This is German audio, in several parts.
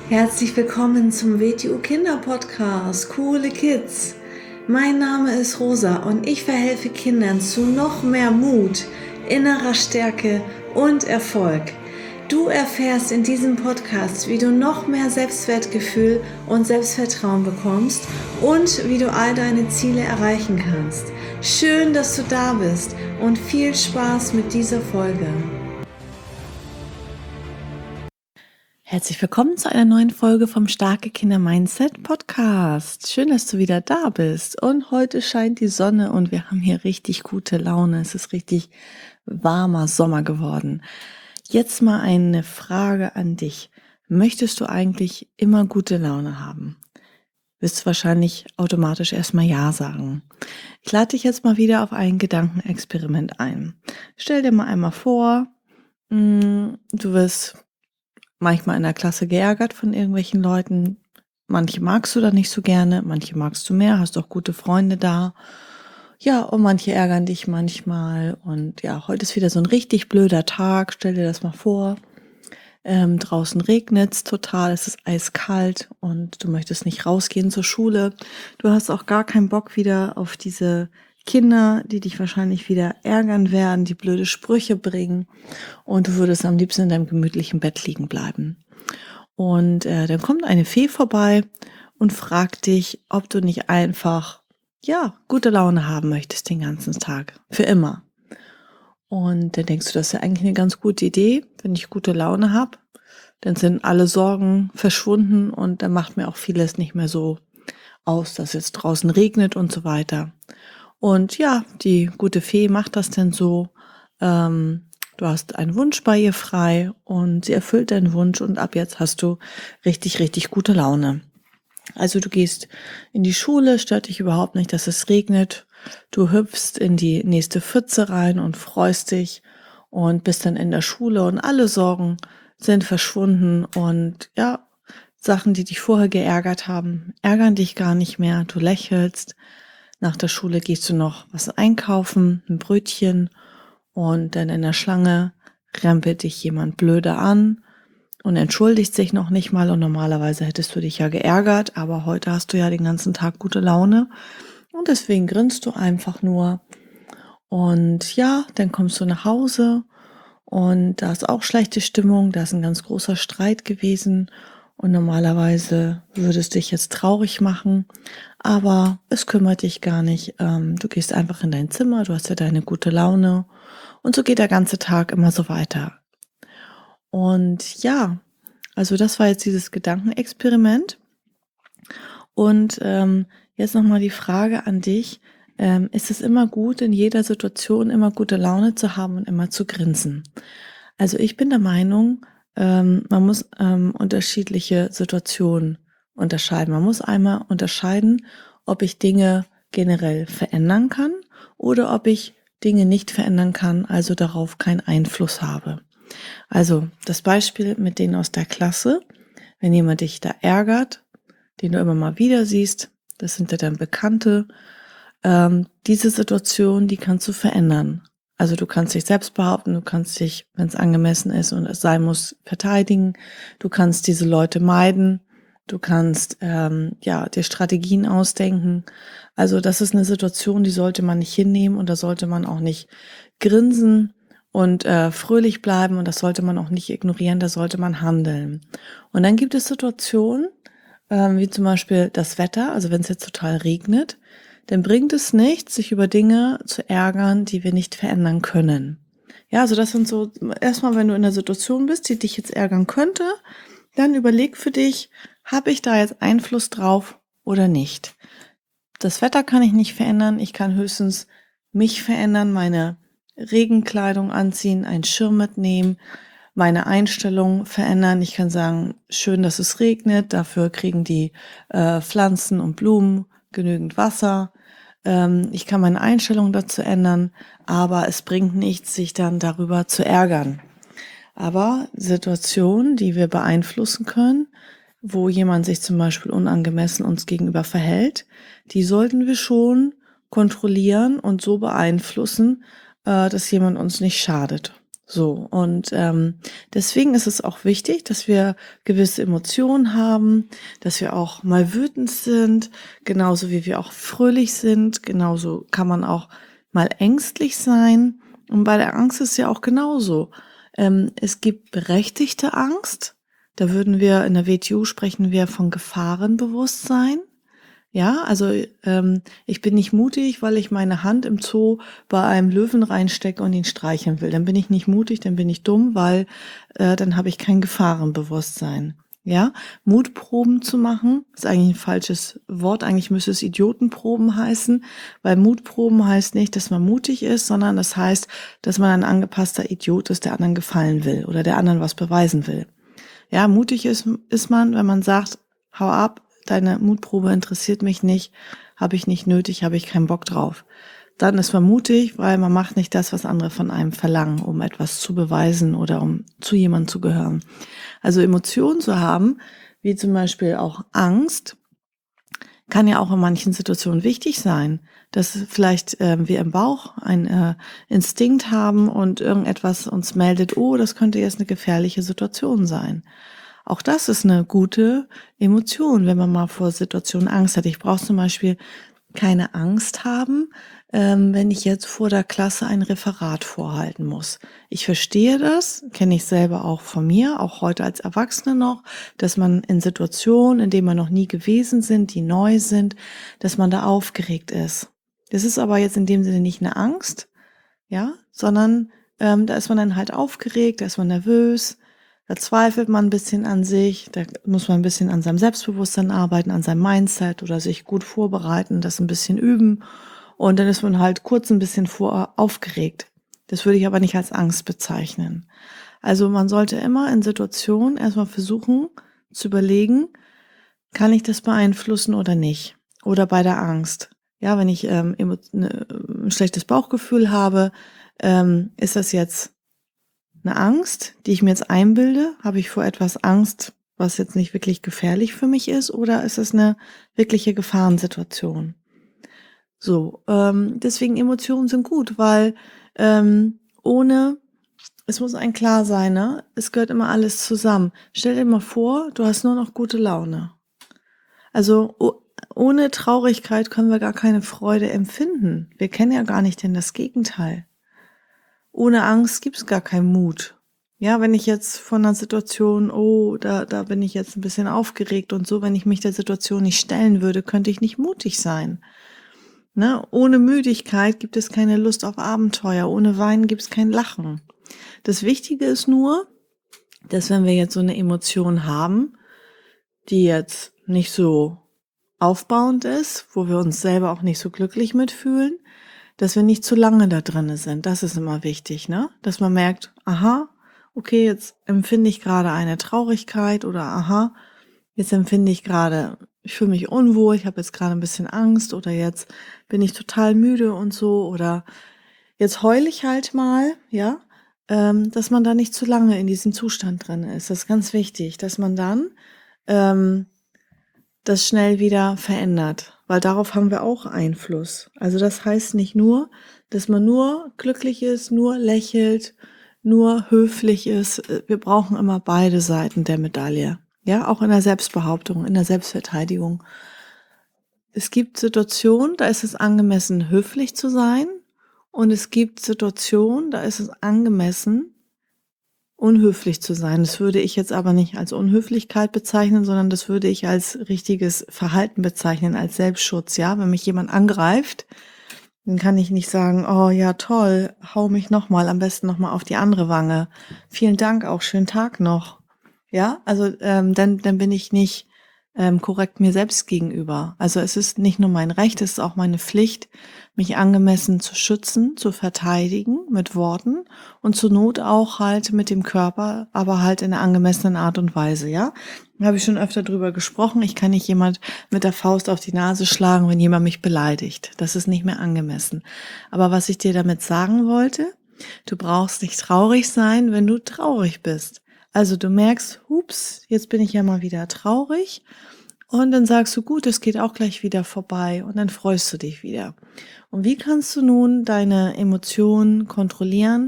Herzlich willkommen zum WTU Kinder Podcast, Coole Kids. Mein Name ist Rosa und ich verhelfe Kindern zu noch mehr Mut, innerer Stärke und Erfolg. Du erfährst in diesem Podcast, wie du noch mehr Selbstwertgefühl und Selbstvertrauen bekommst und wie du all deine Ziele erreichen kannst. Schön, dass du da bist und viel Spaß mit dieser Folge. Herzlich willkommen zu einer neuen Folge vom Starke Kinder Mindset Podcast. Schön, dass du wieder da bist. Und heute scheint die Sonne und wir haben hier richtig gute Laune. Es ist richtig warmer Sommer geworden. Jetzt mal eine Frage an dich. Möchtest du eigentlich immer gute Laune haben? Wirst du wahrscheinlich automatisch erstmal Ja sagen. Ich lade dich jetzt mal wieder auf ein Gedankenexperiment ein. Stell dir mal einmal vor, du wirst manchmal in der Klasse geärgert von irgendwelchen Leuten. Manche magst du da nicht so gerne, manche magst du mehr, hast auch gute Freunde da. Ja, und manche ärgern dich manchmal. Und ja, heute ist wieder so ein richtig blöder Tag. Stell dir das mal vor. Draußen regnet's total, es ist eiskalt und du möchtest nicht rausgehen zur Schule. Du hast auch gar keinen Bock wieder auf diese Kinder, die dich wahrscheinlich wieder ärgern werden, die blöde Sprüche bringen und du würdest am liebsten in deinem gemütlichen Bett liegen bleiben. Und dann kommt eine Fee vorbei und fragt dich, ob du nicht einfach, gute Laune haben möchtest den ganzen Tag, für immer. Und dann denkst du, das ist ja eigentlich eine ganz gute Idee, wenn ich gute Laune habe. Dann sind alle Sorgen verschwunden und dann macht mir auch vieles nicht mehr so aus, dass jetzt draußen regnet und so weiter. Und ja, die gute Fee macht das dann so. Du hast einen Wunsch bei ihr frei und sie erfüllt deinen Wunsch und ab jetzt hast du richtig, richtig gute Laune. Also du gehst in die Schule, stört dich überhaupt nicht, dass es regnet. Du hüpfst in die nächste Pfütze rein und freust dich und bist dann in der Schule und alle Sorgen sind verschwunden und ja, Sachen, die dich vorher geärgert haben, ärgern dich gar nicht mehr. Du lächelst. Nach der Schule gehst du noch was einkaufen, ein Brötchen und dann in der Schlange rempelt dich jemand blöde an und entschuldigt sich noch nicht mal und normalerweise hättest du dich ja geärgert, aber heute hast du ja den ganzen Tag gute Laune und deswegen grinst du einfach nur und ja, dann kommst du nach Hause und da ist auch schlechte Stimmung, da ist ein ganz großer Streit gewesen und normalerweise würde es dich jetzt traurig machen, aber es kümmert dich gar nicht. Du gehst einfach in dein Zimmer, du hast ja deine gute Laune und so geht der ganze Tag immer so weiter. Und ja, also das war jetzt dieses Gedankenexperiment. Und jetzt nochmal die Frage an dich. Ist es immer gut, in jeder Situation immer gute Laune zu haben und immer zu grinsen? Also ich bin der Meinung, man muss unterschiedliche Situationen unterscheiden. Man muss einmal unterscheiden, ob ich Dinge generell verändern kann oder ob ich Dinge nicht verändern kann, also darauf keinen Einfluss habe. Also das Beispiel mit denen aus der Klasse, wenn jemand dich da ärgert, den du immer mal wieder siehst, das sind ja dann Bekannte, diese Situation, die kannst du verändern. Also du kannst dich selbst behaupten, du kannst dich, wenn es angemessen ist und es sein muss, verteidigen. Du kannst diese Leute meiden. Du kannst dir Strategien ausdenken. Also das ist eine Situation, die sollte man nicht hinnehmen und da sollte man auch nicht grinsen und fröhlich bleiben und das sollte man auch nicht ignorieren, da sollte man handeln. Und dann gibt es Situationen, wie zum Beispiel das Wetter, also wenn es jetzt total regnet, dann bringt es nichts, sich über Dinge zu ärgern, die wir nicht verändern können. Ja, also das sind so, erstmal, wenn du in einer Situation bist, die dich jetzt ärgern könnte, dann überleg für dich, habe ich da jetzt Einfluss drauf oder nicht? Das Wetter kann ich nicht verändern, ich kann höchstens mich verändern, meine Regenkleidung anziehen, einen Schirm mitnehmen, meine Einstellung verändern. Ich kann sagen, schön, dass es regnet, dafür kriegen die Pflanzen und Blumen genügend Wasser. Ich kann meine Einstellung dazu ändern, aber es bringt nichts, sich dann darüber zu ärgern. Aber Situationen, die wir beeinflussen können, wo jemand sich zum Beispiel unangemessen uns gegenüber verhält, die sollten wir schon kontrollieren und so beeinflussen, dass jemand uns nicht schadet. So, und deswegen ist es auch wichtig, dass wir gewisse Emotionen haben, dass wir auch mal wütend sind, genauso wie wir auch fröhlich sind, genauso kann man auch mal ängstlich sein. Und bei der Angst ist ja auch genauso. Es gibt berechtigte Angst, da würden wir in der WTU sprechen wir von Gefahrenbewusstsein. Ja, also ich bin nicht mutig, weil ich meine Hand im Zoo bei einem Löwen reinstecke und ihn streicheln will. Dann bin ich nicht mutig, dann bin ich dumm, weil dann habe ich kein Gefahrenbewusstsein. Ja, Mutproben zu machen, ist eigentlich ein falsches Wort. Eigentlich müsste es Idiotenproben heißen, weil Mutproben heißt nicht, dass man mutig ist, sondern das heißt, dass man ein angepasster Idiot ist, der anderen gefallen will oder der anderen was beweisen will. Ja, mutig ist man, wenn man sagt, hau ab, deine Mutprobe interessiert mich nicht, habe ich nicht nötig, habe ich keinen Bock drauf. Dann ist man mutig, weil man macht nicht das, was andere von einem verlangen, um etwas zu beweisen oder um zu jemandem zu gehören. Also Emotionen zu haben, wie zum Beispiel auch Angst, kann ja auch in manchen Situationen wichtig sein, dass vielleicht wir im Bauch einen Instinkt haben und irgendetwas uns meldet, oh, das könnte jetzt eine gefährliche Situation sein. Auch das ist eine gute Emotion, wenn man mal vor Situationen Angst hat. Ich brauche zum Beispiel keine Angst haben, wenn ich jetzt vor der Klasse ein Referat vorhalten muss. Ich verstehe das, kenne ich selber auch von mir, auch heute als Erwachsene noch, dass man in Situationen, in denen man noch nie gewesen sind, die neu sind, dass man da aufgeregt ist. Das ist aber jetzt in dem Sinne nicht eine Angst, ja, sondern da ist man dann halt aufgeregt, da ist man nervös, da zweifelt man ein bisschen an sich, da muss man ein bisschen an seinem Selbstbewusstsein arbeiten, an seinem Mindset oder sich gut vorbereiten, das ein bisschen üben. Und dann ist man halt kurz ein bisschen aufgeregt. Das würde ich aber nicht als Angst bezeichnen. Also man sollte immer in Situationen erstmal versuchen zu überlegen, kann ich das beeinflussen oder nicht? Oder bei der Angst. Ja, wenn ich ein schlechtes Bauchgefühl habe, ist das jetzt eine Angst, die ich mir jetzt einbilde? Habe ich vor etwas Angst, was jetzt nicht wirklich gefährlich für mich ist? Oder ist es eine wirkliche Gefahrensituation? So, deswegen Emotionen sind gut, weil ohne, es muss einem klar sein, ne? Es gehört immer alles zusammen. Stell dir mal vor, du hast nur noch gute Laune. Also ohne Traurigkeit können wir gar keine Freude empfinden. Wir kennen ja gar nicht denn das Gegenteil. Ohne Angst gibt's gar keinen Mut. Ja, wenn ich jetzt von einer Situation, oh, da bin ich jetzt ein bisschen aufgeregt und so, wenn ich mich der Situation nicht stellen würde, könnte ich nicht mutig sein. Ne? Ohne Müdigkeit gibt es keine Lust auf Abenteuer, ohne Weinen gibt es kein Lachen. Das Wichtige ist nur, dass wenn wir jetzt so eine Emotion haben, die jetzt nicht so aufbauend ist, wo wir uns selber auch nicht so glücklich mitfühlen, dass wir nicht zu lange da drinne sind. Das ist immer wichtig, ne? Dass man merkt, aha, okay, jetzt empfinde ich gerade eine Traurigkeit oder aha, jetzt empfinde ich gerade, ich fühle mich unwohl, ich habe jetzt gerade ein bisschen Angst oder jetzt bin ich total müde und so oder jetzt heule ich halt mal, ja, dass man da nicht zu lange in diesem Zustand drin ist. Das ist ganz wichtig, dass man dann das schnell wieder verändert, weil darauf haben wir auch Einfluss. Also das heißt nicht nur, dass man nur glücklich ist, nur lächelt, nur höflich ist. Wir brauchen immer beide Seiten der Medaille. Ja, auch in der Selbstbehauptung, in der Selbstverteidigung. Es gibt Situationen, da ist es angemessen, höflich zu sein. Und es gibt Situationen, da ist es angemessen, unhöflich zu sein. Das würde ich jetzt aber nicht als Unhöflichkeit bezeichnen, sondern das würde ich als richtiges Verhalten bezeichnen, als Selbstschutz. Ja, wenn mich jemand angreift, dann kann ich nicht sagen, oh ja, toll, hau mich nochmal, am besten nochmal auf die andere Wange. Vielen Dank, auch schönen Tag noch. Ja, also dann bin ich nicht korrekt mir selbst gegenüber. Also es ist nicht nur mein Recht, es ist auch meine Pflicht, mich angemessen zu schützen, zu verteidigen mit Worten und zur Not auch halt mit dem Körper, aber halt in einer angemessenen Art und Weise, ja. Da habe ich schon öfter drüber gesprochen. Ich kann nicht jemand mit der Faust auf die Nase schlagen, wenn jemand mich beleidigt. Das ist nicht mehr angemessen. Aber was ich dir damit sagen wollte, du brauchst nicht traurig sein, wenn du traurig bist. Also du merkst, hups, jetzt bin ich ja mal wieder traurig und dann sagst du, gut, es geht auch gleich wieder vorbei und dann freust du dich wieder. Und wie kannst du nun deine Emotionen kontrollieren,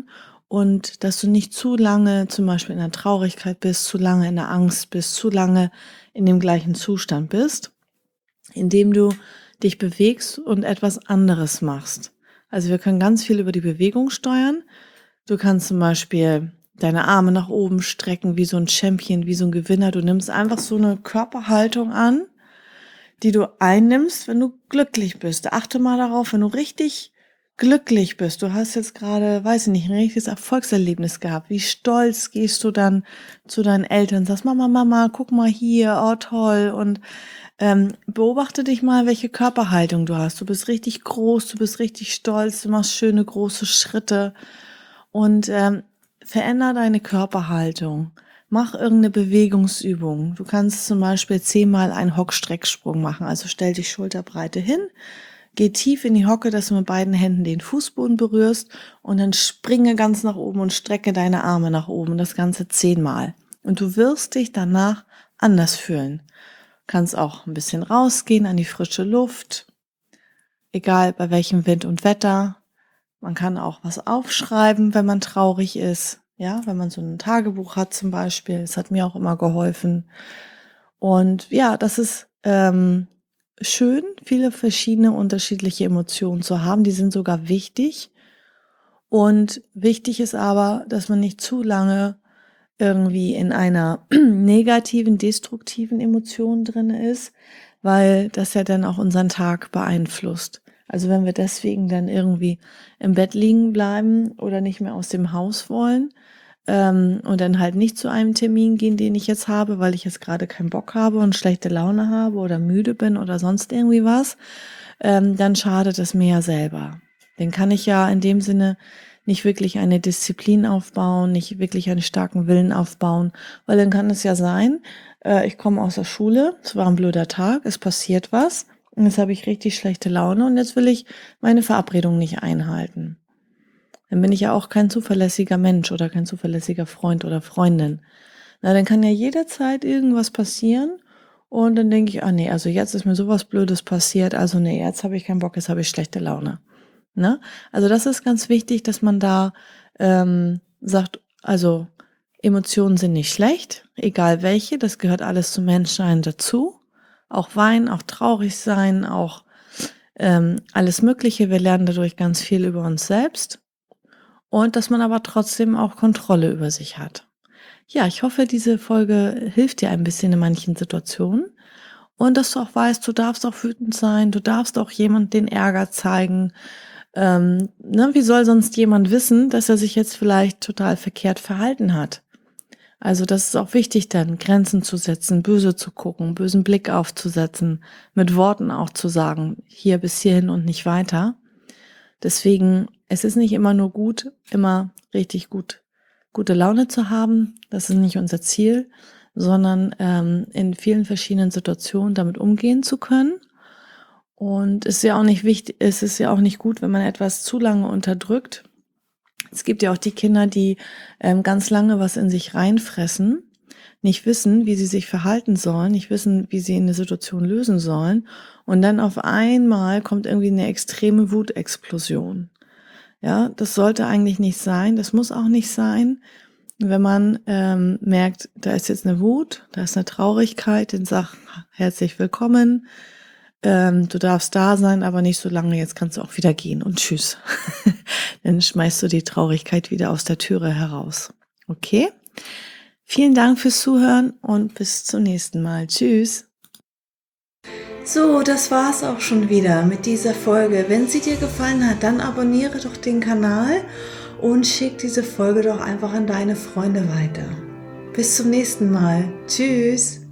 und dass du nicht zu lange zum Beispiel in der Traurigkeit bist, zu lange in der Angst bist, zu lange in dem gleichen Zustand bist, indem du dich bewegst und etwas anderes machst. Also wir können ganz viel über die Bewegung steuern. Du kannst zum Beispiel deine Arme nach oben strecken, wie so ein Champion, wie so ein Gewinner. Du nimmst einfach so eine Körperhaltung an, die du einnimmst, wenn du glücklich bist. Achte mal darauf, wenn du richtig glücklich bist. Du hast jetzt gerade, weiß ich nicht, ein richtiges Erfolgserlebnis gehabt. Wie stolz gehst du dann zu deinen Eltern? Sagst, Mama, guck mal hier, oh toll. Und beobachte dich mal, welche Körperhaltung du hast. Du bist richtig groß, du bist richtig stolz, du machst schöne große Schritte und veränder deine Körperhaltung. Mach irgendeine Bewegungsübung. Du kannst zum Beispiel 10-mal einen Hockstrecksprung machen. Also stell dich schulterbreite hin, geh tief in die Hocke, dass du mit beiden Händen den Fußboden berührst und dann springe ganz nach oben und strecke deine Arme nach oben. Das Ganze 10-mal. Und du wirst dich danach anders fühlen. Kannst auch ein bisschen rausgehen an die frische Luft, egal bei welchem Wind und Wetter. Man kann auch was aufschreiben, wenn man traurig ist. Ja, wenn man so ein Tagebuch hat zum Beispiel. Das hat mir auch immer geholfen. Und ja, das ist schön, viele verschiedene unterschiedliche Emotionen zu haben. Die sind sogar wichtig. Und wichtig ist aber, dass man nicht zu lange irgendwie in einer negativen, destruktiven Emotion drin ist, weil das ja dann auch unseren Tag beeinflusst. Also wenn wir deswegen dann irgendwie im Bett liegen bleiben oder nicht mehr aus dem Haus wollen und dann halt nicht zu einem Termin gehen, den ich jetzt habe, weil ich jetzt gerade keinen Bock habe und schlechte Laune habe oder müde bin oder sonst irgendwie was, dann schadet es mir ja selber. Dann kann ich ja in dem Sinne nicht wirklich eine Disziplin aufbauen, nicht wirklich einen starken Willen aufbauen, weil dann kann es ja sein, ich komme aus der Schule, es war ein blöder Tag, es passiert was und jetzt habe ich richtig schlechte Laune und jetzt will ich meine Verabredung nicht einhalten. Dann bin ich ja auch kein zuverlässiger Mensch oder kein zuverlässiger Freund oder Freundin. Na, dann kann ja jederzeit irgendwas passieren und dann denke ich, nee, also jetzt ist mir sowas Blödes passiert, also nee, jetzt habe ich keinen Bock, jetzt habe ich schlechte Laune. Ne? Also das ist ganz wichtig, dass man da sagt, also Emotionen sind nicht schlecht, egal welche, das gehört alles zum Menschsein dazu. Auch weinen, auch traurig sein, auch alles Mögliche. Wir lernen dadurch ganz viel über uns selbst und dass man aber trotzdem auch Kontrolle über sich hat. Ja, ich hoffe, diese Folge hilft dir ein bisschen in manchen Situationen und dass du auch weißt, du darfst auch wütend sein, du darfst auch jemand den Ärger zeigen. Wie soll sonst jemand wissen, dass er sich jetzt vielleicht total verkehrt verhalten hat? Also das ist auch wichtig dann, Grenzen zu setzen, böse zu gucken, bösen Blick aufzusetzen, mit Worten auch zu sagen, hier bis hierhin und nicht weiter. Deswegen, es ist nicht immer nur gut, immer richtig gute Laune zu haben. Das ist nicht unser Ziel, sondern in vielen verschiedenen Situationen damit umgehen zu können. Und es ist ja auch nicht wichtig, es ist ja auch nicht gut, wenn man etwas zu lange unterdrückt. Es gibt ja auch die Kinder, die ganz lange was in sich reinfressen, nicht wissen, wie sie sich verhalten sollen, nicht wissen, wie sie eine Situation lösen sollen. Und dann auf einmal kommt irgendwie eine extreme Wutexplosion. Ja, das sollte eigentlich nicht sein. Das muss auch nicht sein. Wenn man merkt, da ist jetzt eine Wut, da ist eine Traurigkeit, dann sag herzlich willkommen. Du darfst da sein, aber nicht so lange, jetzt kannst du auch wieder gehen und tschüss. Dann schmeißt du die Traurigkeit wieder aus der Türe heraus. Okay? Vielen Dank fürs Zuhören und bis zum nächsten Mal. Tschüss. So, das war's auch schon wieder mit dieser Folge. Wenn sie dir gefallen hat, dann abonniere doch den Kanal und schick diese Folge doch einfach an deine Freunde weiter. Bis zum nächsten Mal. Tschüss.